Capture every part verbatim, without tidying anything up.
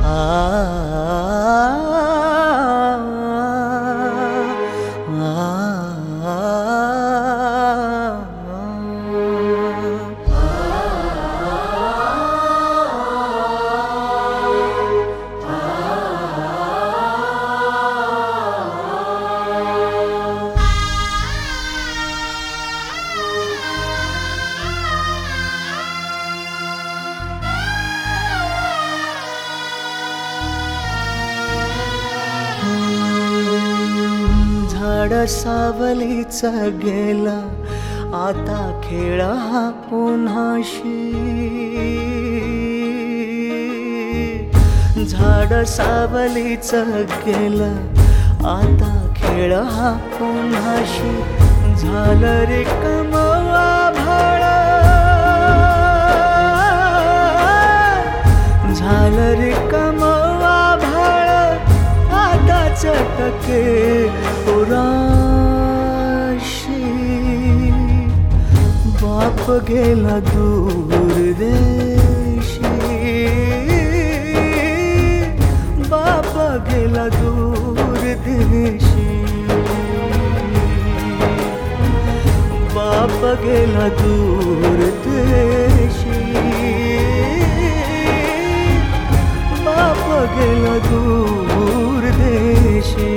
झाड सावलीच गेला आता खेळ हा पुन्हाशी. झाड सावलीच गेला आता खेळ हा पुन्हाशी. झालं रे कमवा भाळ, झालं रे कमवा भाळ आता चटके पुराशी. बाप गेला दूर देशी, बाप गेला दूर देशी. बाप गेला दूर देशी, बाप गेला दूर देशी.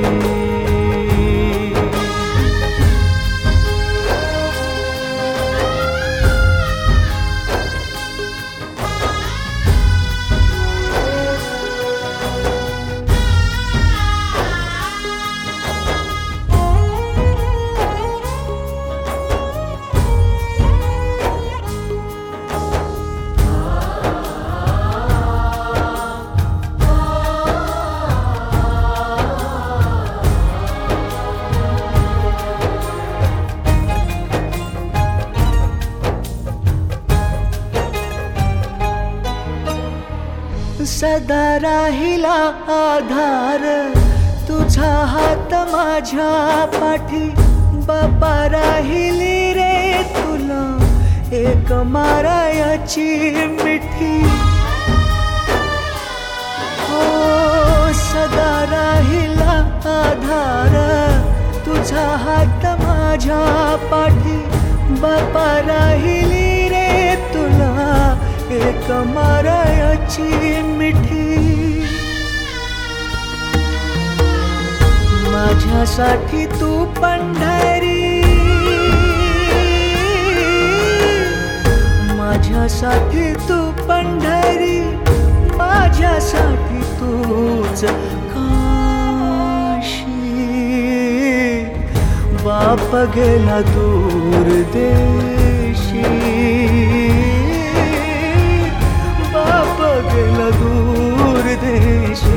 सदा राहिला आधार तुझा हात माझ्या पाठी. बापा राहिली रे तुला एक मारायाची मिठी. हो सदा राहिला आधार तुझा हात माझ्या पाठी. बापा राहिली रे तुला एक मारायाची मिठी. माझ्यासाठी तू पंढरी, माझ्यासाठी तू पंढरी, माझ्यासाठी तूच काशी. बाप गेला दूर देशी, बाप गेला दूर देशी.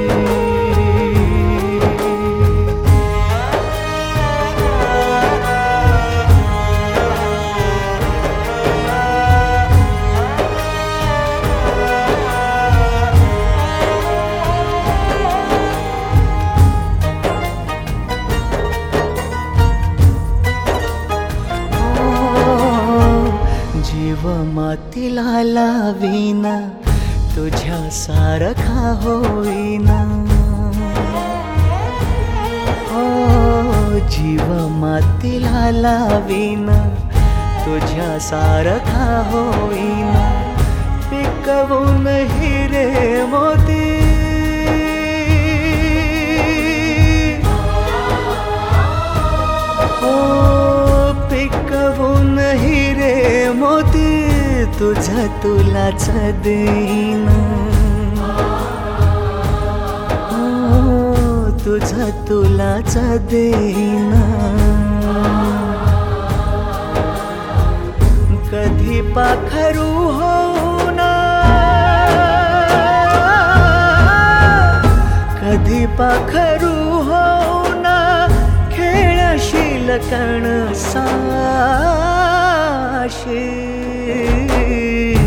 जीव मातीला लावीना तुझ्या सारखा होईना. हो जीव मातीला लावीना तुझ्या सारखा होईना. पिकवून हिरे मोती, हो पिकवून हिरे मोती तुझं तुलाच देईन. हो तुझं तुलाच देईन. कधी पाखरू होऊन, कधी पाखरू होऊन खेळशील कणसाशी.